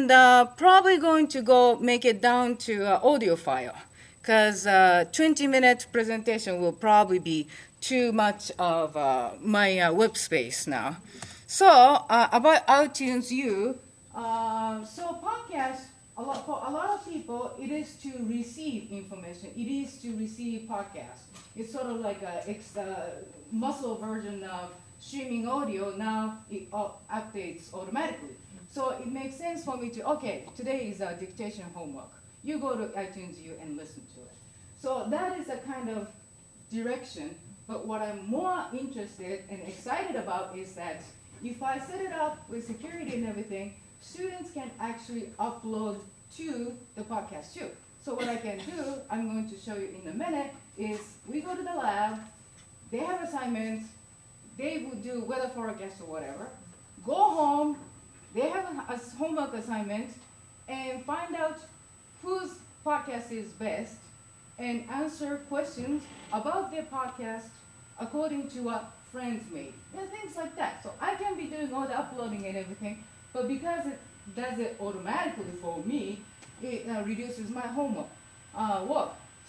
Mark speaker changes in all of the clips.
Speaker 1: and probably going to go make it down to audio file, because 20-minute presentation will probably be too much of my web space now. So about iTunes U, so podcast, for a lot of people, it is to receive information. It is to receive podcasts. It's sort of like a muscle version of streaming audio. Now it updates automatically. So it makes sense for me to, okay, today is dictation homework. You go to iTunes U and listen to it. So that is a kind of direction. But what I'm more interested and excited about is that if I set it up with security and everything, students can actually upload to the podcast too. So what I can do, I'm going to show you in a minute, is we go to the lab, they have assignments, they would do weather forecast or whatever, go home, they have a homework assignment, and find out whose podcast is best, and answer questions about their podcast according to what friends made. And things like that. So I can be doing all the uploading and everything, but because it does it automatically for me, it reduces my homework work.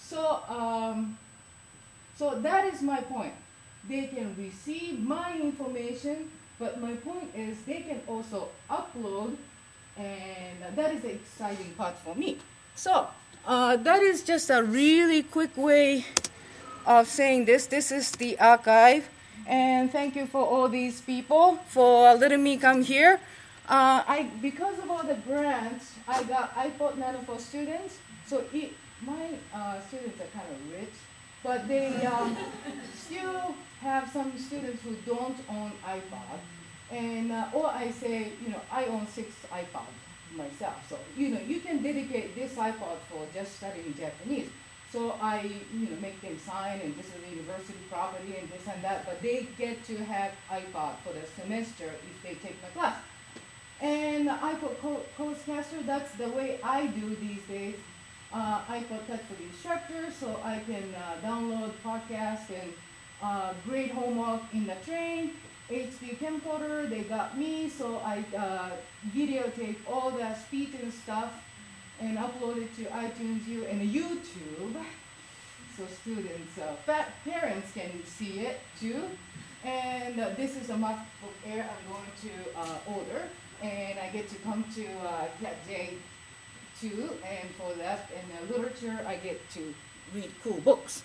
Speaker 1: So that is my point. They can receive my information, but my point is they can also upload, and that is the exciting part for me. So that is just a really quick way of saying this. This is the archive, and thank you for all these people for letting me come here. Because of all the grants, I got iPod Nano for students. So my students are kind of rich, but they still have some students who don't own iPod. And or I say, I own 6 iPods myself. So you can dedicate this iPod for just studying Japanese. So I make them sign, and this is a university property and this and that. But they get to have iPod for the semester if they take my class. And iPod Codecaster, that's the way I do these days. iPod Touch for the instructor, so I can download podcasts and grade homework in the train. HD camcorder, they got me, so I videotape all the speech and stuff and upload it to iTunes U and YouTube, so students, parents can see it too. And this is a MacBook Air I'm going to order, and I get to come to Cat J too, and for that, in literature, I get to read cool books.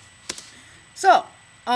Speaker 1: So,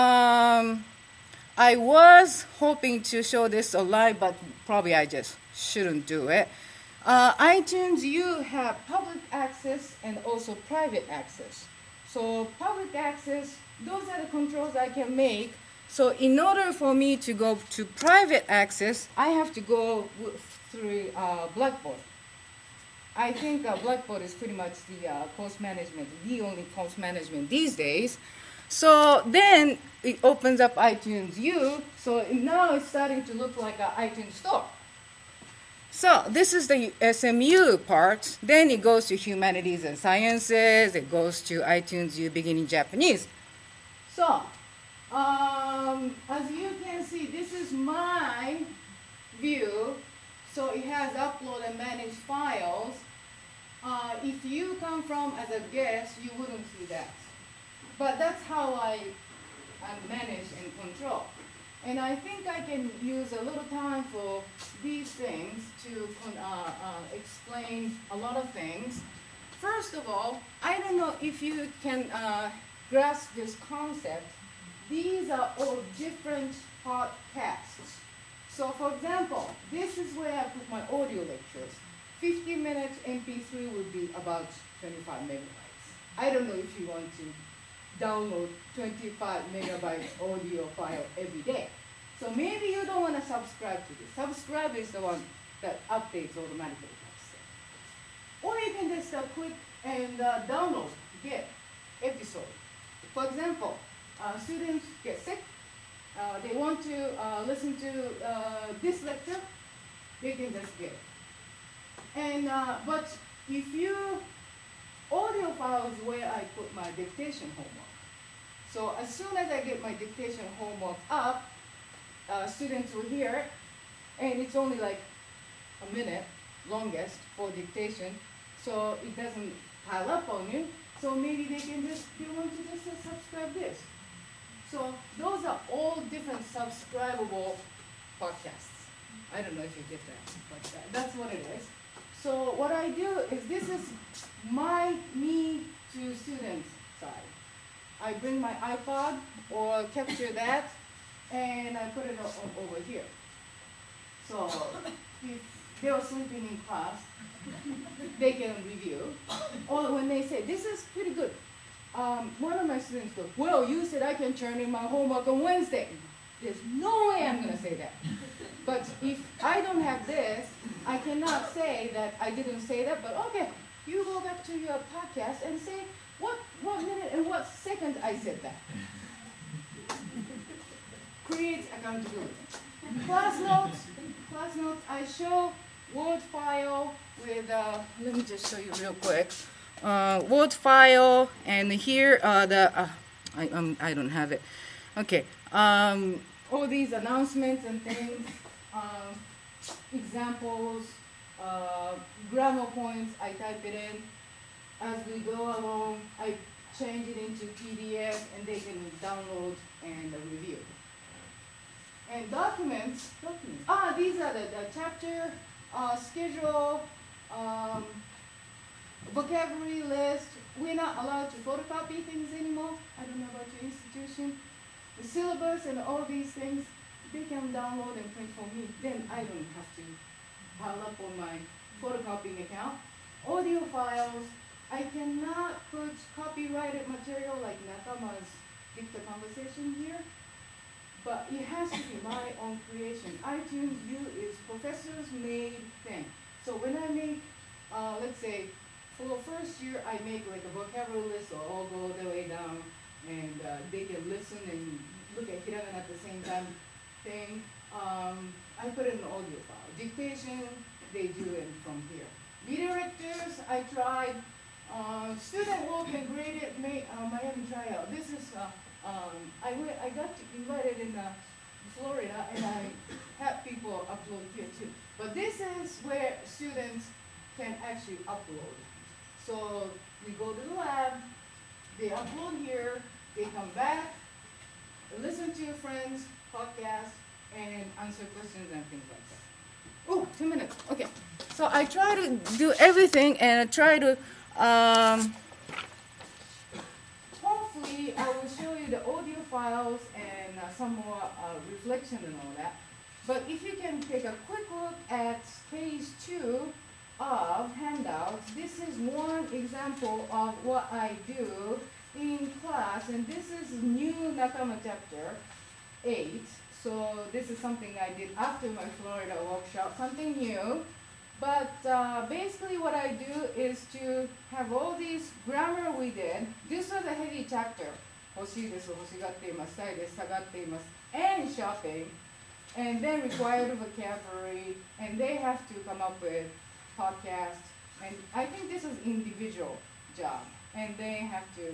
Speaker 1: I was hoping to show this online, but probably I just shouldn't do it. iTunes U have public access and also private access. So public access, those are the controls I can make. So in order for me to go to private access, I have to go through Blackboard. I think Blackboard is pretty much the course management, the only course management these days. So then it opens up iTunes U. So now it's starting to look like an iTunes store. So this is the SMU part. Then it goes to humanities and sciences. It goes to iTunes U beginning Japanese. So as you can see, this is my view. So it has upload and manage files. If you come from as a guest, you wouldn't see that. But that's how I manage and control. And I think I can use a little time for these things to explain a lot of things. First of all, I don't know if you can grasp this concept. These are all different podcasts. So for example, this is where I put my audio lectures. 50 minutes MP3 would be about 25 megabytes. I don't know if you want to download 25 megabytes audio file every day. So maybe you don't want to subscribe to this. Subscribe is the one that updates automatically. Or you can just click and download, get episode. For example, students get sick. They want to listen to this lecture. They can just get it. And but if you audio files where I put my dictation homework. So as soon as I get my dictation homework up, students will hear it, and it's only like a minute. longest for dictation, so it doesn't pile up on you. So maybe they want to just subscribe this. So those are all different subscribable podcasts. I don't know if you get that, but that's what it is. So what I do is this is me to students side. I bring my iPod or capture that, and I put it over here. So if they're sleeping in class, they can review. Or when they say, this is pretty good. One of my students goes, well, you said I can turn in my homework on Wednesday. There's no way I'm going to say that. But if I don't have this, I cannot say that I didn't say that, but okay, you go back to your podcast and say what minute and what second I said that. Create accountability. Class notes, I show Word file with, let me just show you real quick. Word file, and here I don't have it. Okay, all these announcements and things, examples, grammar points, I type it in. As we go along, I change it into PDF, and they can download and review. And documents. These are the chapter, schedule, vocabulary list. We're not allowed to photocopy things anymore. I don't know about your institution. The syllabus and all these things, they can download and print for me. Then I don't have to pile up on my photocopying account. Audio files, I cannot put copyrighted material like Nakama's Dicta Conversation here, but it has to be my own creation. iTunes U is professor's made thing. So when I make, let's say, for the first year, I make like a vocabulary list, or I'll go the way down, and they can listen and look at hiragana at the same time thing. I put it in an audio file. Dictation, they do it from here. Redirectors, I tried. Student work and graded Miami tryout. This is, I got invited in Florida, and I had people upload here too. But this is where students can actually upload. So we go to the lab, they upload here, they come back, listen to your friends' podcast, and answer questions and things like that. Oh, 2 minutes. Okay. So I try to do everything, and I try to, hopefully I will show you the audio files and some more reflection and all that. But if you can take a quick look at page 2 of handouts, this is one example of what I do in class, and this is new Nakama chapter 8. So this is something I did after my Florida workshop, something new. But basically what I do is to have all these grammar we did. This was a heavy chapter. 欲しいです、欲しがっています、したいです、下がっています, and shopping, and then required vocabulary, and they have to come up with podcast, and I think this is individual job, and they have to,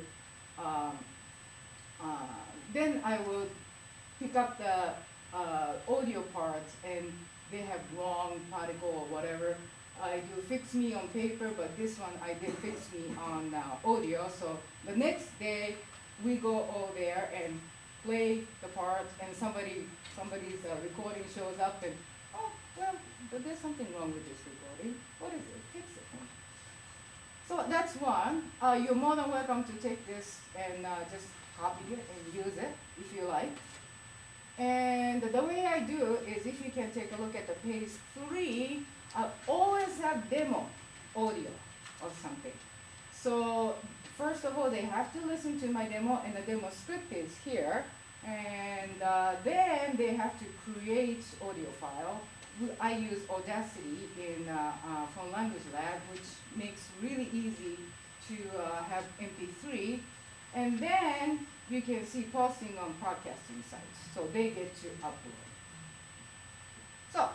Speaker 1: then I will pick up the audio parts, and they have wrong particle or whatever. I do fix me on paper, but this one I did fix me on audio. So the next day we go over there and play the part, and somebody's recording shows up, and oh well, but there's something wrong with this recording. What is it? Fix it. So that's one. You're more than welcome to take this and just copy it and use it if you like. And the way I do is, if you can take a look at the page 3, I always have demo audio or something. So first of all, they have to listen to my demo, and the demo script is here. And then they have to create audio file. I use Audacity in from Language Lab, which makes really easy to have MP3. And then you can see posting on podcasting sites, so they get to upload. So,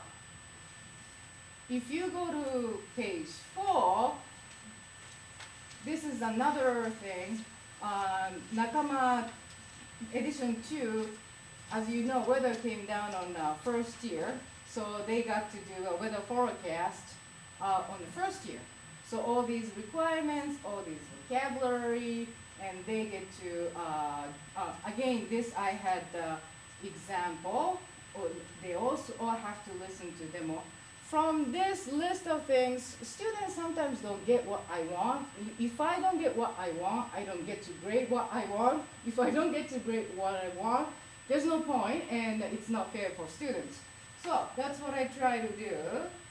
Speaker 1: if you go to page 4, this is another thing. Nakama edition 2, as you know, weather came down on first year, so they got to do a weather forecast on the first year. So all these requirements, all these vocabulary, and they get to, again, this I had the example, or they also all have to listen to demo. From this list of things, students sometimes don't get what I want. If I don't get what I want, I don't get to grade what I want. If I don't get to grade what I want, there's no point, and it's not fair for students. So that's what I try to do.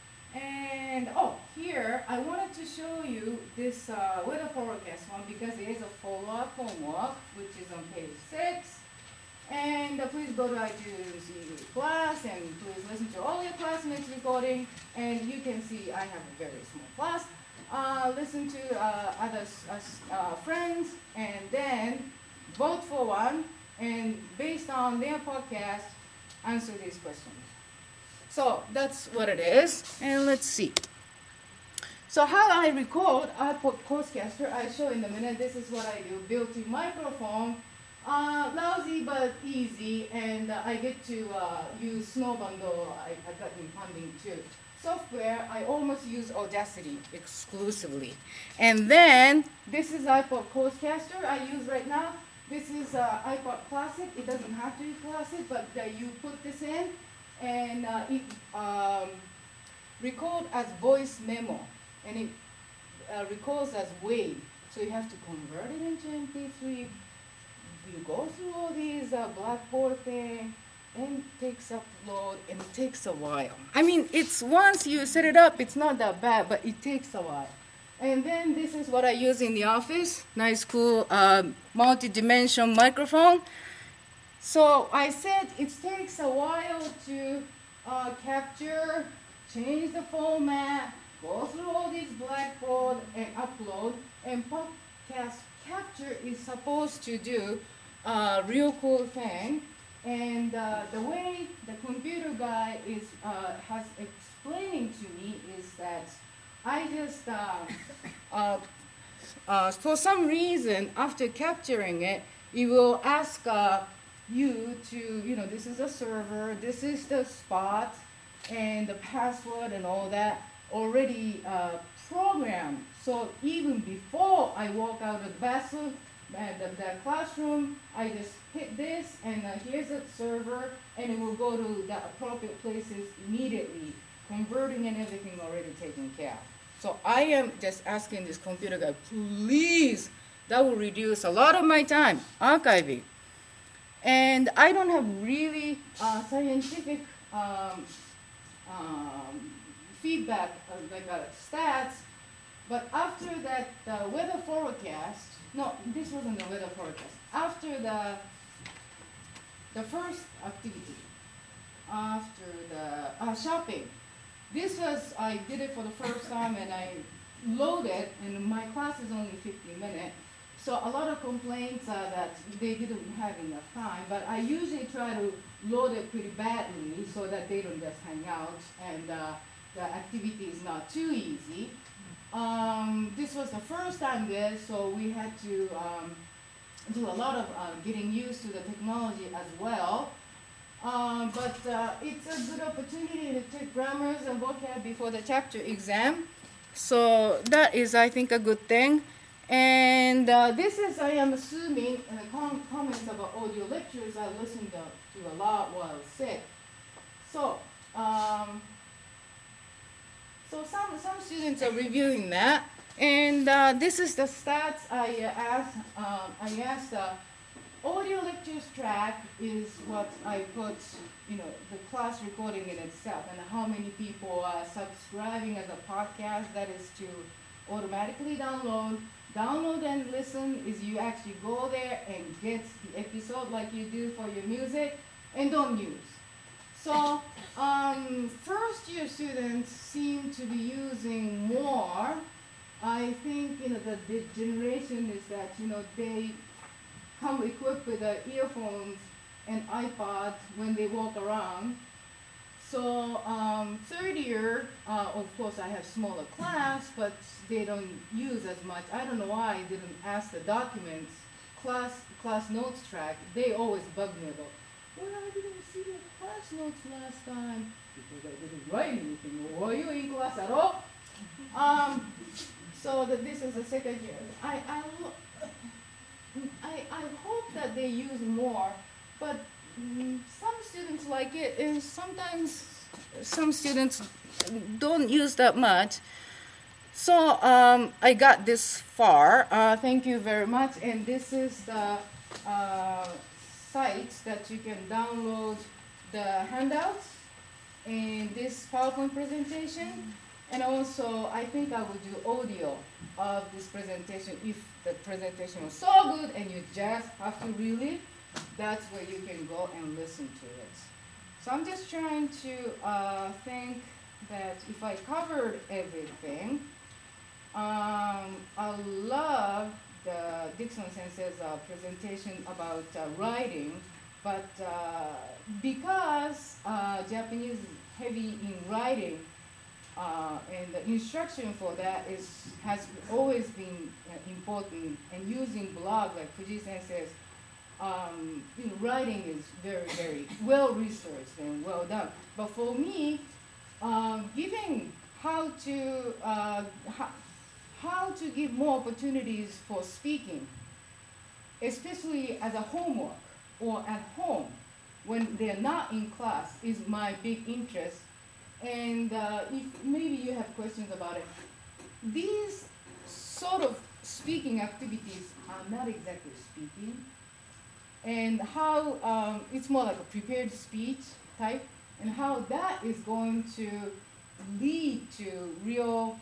Speaker 1: And here I wanted to show you this weather forecast one because it is a follow-up homework, which is on page 6. And please go to iTunes class and please listen to all your classmates' recording. And you can see I have a very small class. Listen to other friends and then vote for one. And based on their podcast, answer these questions. So that's what it is. And let's see. So how I record iPod Coastcaster, I show in a minute. This is what I do. Built-in microphone. Lousy but easy, and I get to use Snowbundle. I got in funding too. Software, I almost use Audacity exclusively. And then, this is iPod Coastcaster I use right now. This is iPod Classic. It doesn't have to be Classic, but you put this in, and it records as voice memo, and it records as WAV. So you have to convert it into MP3. You go through all these Blackboard thing, and it takes upload, and it takes a while. I mean, it's once you set it up, it's not that bad, but it takes a while. And then this is what I use in the office. Nice, cool, multi-dimension microphone. So I said it takes a while to capture, change the format, go through all these Blackboard and upload, and podcast capture is supposed to do a real cool thing. And the way the computer guy has explaining to me is that I just, for some reason, after capturing it, it will ask you to, this is a server, this is the spot, and the password and all that already programmed. So even before I walk out of the bathroom, the classroom, I just hit this, and here's a server, and it will go to the appropriate places immediately, converting and everything already taken care of. So I am just asking this computer guy, please, that will reduce a lot of my time archiving. And I don't have really scientific feedback, like stats, but after that weather forecast, no, this wasn't the weather forecast. After the first activity, after the shopping, this was, I did it for the first time and I loaded, and my class is only 15 minutes. So a lot of complaints are that they didn't have enough time, but I usually try to load it pretty badly so that they don't just hang out and the activity is not too easy. This was the first time there, so we had to do a lot of getting used to the technology as well. But it's a good opportunity to take grammars and vocab before the chapter exam. So that is, I think, a good thing. And this is, I am assuming, comments about audio lectures I listened to a lot while sick. So, so some students are reviewing that, and this is the stats I asked. Audio lectures track is what I put, the class recording in itself, and how many people are subscribing as a podcast. That is to automatically download and listen. Is you actually go there and get the episode like you do for your music, and don't use. So first year students seem to be using more. I think the generation is that they come equipped with earphones and iPod when they walk around. So third year, of course I have smaller class, but they don't use as much. I don't know why I didn't ask the documents, class notes track. They always bug me about, well, I didn't see the class notes last time because I didn't write anything. Were you in class at all? So this is the second year. I hope that they use more, but some students like it, and sometimes some students don't use that much. So I got this far. Thank you very much. And this is the site that you can download the handouts and this PowerPoint presentation. And also, I think I will do audio of this presentation if the presentation was so good and you just have to read it. That's where you can go and listen to it. So I'm just trying to think that if I covered everything, I love the Dixon Sensei's presentation about writing, but because Japanese is heavy in writing, and the instruction for that has always been important. And using blog like Fuji Sensei's, writing is very, very well researched and well done. But for me, giving how to give more opportunities for speaking, especially as a homework or at home when they're not in class, is my big interest. And if maybe you have questions about it, these sort of speaking activities are not exactly speaking, and how it's more like a prepared speech type, and how that is going to lead to real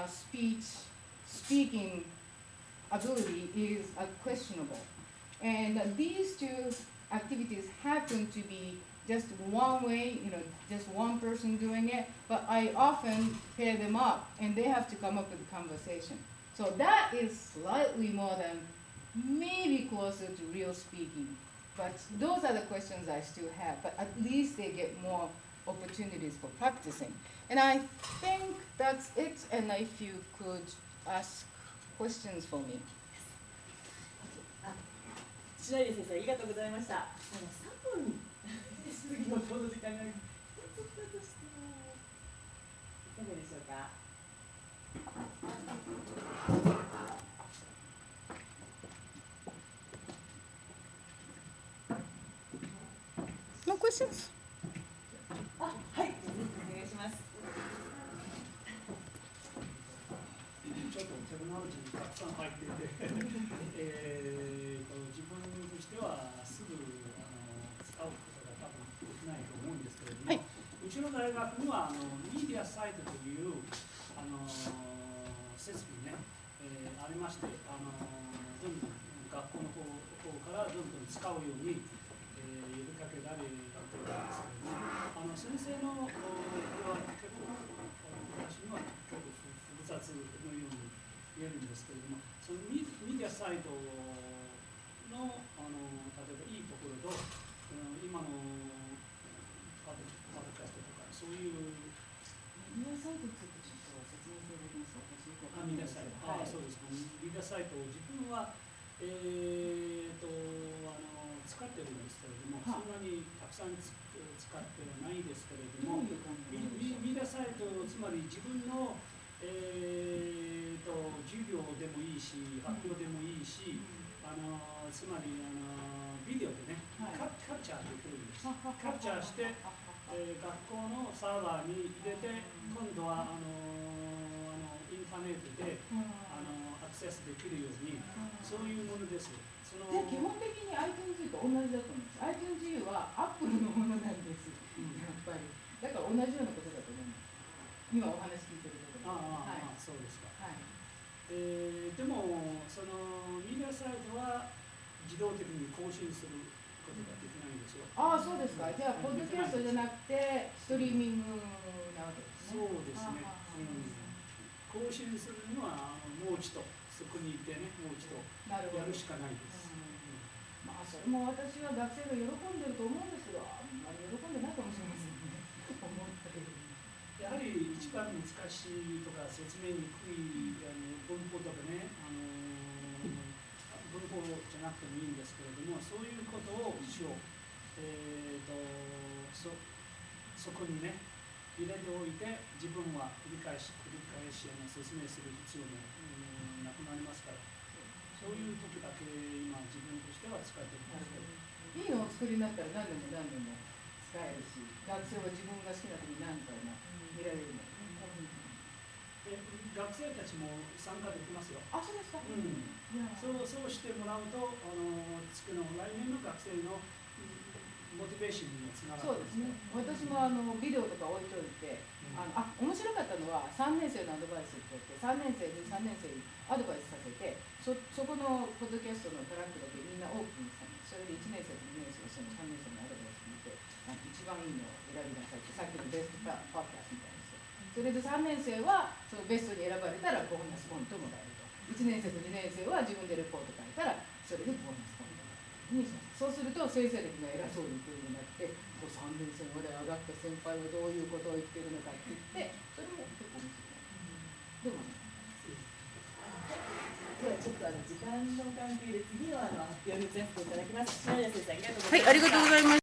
Speaker 1: speaking ability is questionable. And these two activities happen to be just one way, just one person doing it, but I often pair them up and they have to come up with a conversation. So that is slightly more than maybe closer to real speaking. But those are the questions I still have, but at least they get more opportunities for practicing. And I think that's it, and if you could ask questions for me.
Speaker 2: 白井先生、ありがとうございました。3分次のこの時間がちょっととしていかがでしょうか。
Speaker 1: No questions?
Speaker 2: はい、お願いします。
Speaker 3: ちょっとテクノロジーにたくさん入っていて、自分としてはすぐ使うことが多分できないと思うんですけれども、はい、うちの大学にはメディアサイトという設備ね、ありまして、どんどん学校の方からどんどん使うように、呼びかけられているんですけれども、先生のこれは結構私には結構複雑のように言えるんですけれども、そのメディアサイトの例えばいいところと今のパドキャストとかそういう
Speaker 1: メディアサイトについてちょっと説明していただけますか。
Speaker 3: メディアサイト、はい、そうです。メディアサイトを自分は使ってるんですけれども、そんなにたくさん使ってはないですけれども、メディアサイト、つまり自分の、授業でもいいし、発表でもいいし、つまりビデオでね、キャプチャーできるんです。キャプチャーして、学校のサーバーに入れて、今度はインターネットでアクセスできるように、そういうものです。
Speaker 1: じゃあ基本的に iTunes と同じだと思うんです。iTunes は Apple のものなんです、やっぱり。だから同じようなことだと思います。今お話聞いてるところ。
Speaker 3: そうですか。
Speaker 1: はい。
Speaker 3: でもそのメディアサイトは自動的に更新することができないんですよ。
Speaker 1: そうですか。じゃあポッドキャストじゃなくてストリーミングなわけですね。
Speaker 3: そうですね。更新するのはもう一度そこにいてね、もう一度やるしかないです。
Speaker 1: それも私は学生が喜んでると思うんですけど、あんまり喜んでないかもしれませんね。思ったけど。
Speaker 3: やはり一番難しいとか説明にくい文法とかね、文法じゃなくてもいいんですけれども、そういうことを一応、そこにね入れておいて、自分は繰り返し説明する必要もなくなりますから、そういう時だけ今自分としては使っています。
Speaker 1: いいのをお作りになったら何年も何年も使えるし、学生は自分が好きな時に何回も見られるの。
Speaker 3: で学生たちも参加できますよ。
Speaker 1: あ、そうですか。
Speaker 3: そうしてもらうと次の来年の学生のモチベーションにもつながる。
Speaker 1: そうですね。私もビデオとか置いといて、面白かったのは3年生のアドバイスって言って3年生にアドバイスさせて、そこのポッドキャストのトラックだけみんなオープンにしたの。それで1年生と2年生その3年生のアドバイス見て、一番いいのを選びなさいって、さっきのベストパーキャストみたいですよ。それで3年生はそのベストに選ばれたらボーナスポイントもらえると。1年生と2年生は自分でレポート書いたらそれでボーナスポイントにします。そうすると先生たちが偉そうに言ってるようになって、3年生まで上がった先輩はどういうことを言ってるのかって言って、それも結構面白い。どうも。
Speaker 2: ではちょっと時間の関係で次の発表に移らせていただきます。篠宮先生、ありがとうございました。
Speaker 1: はい、ありがとうございます。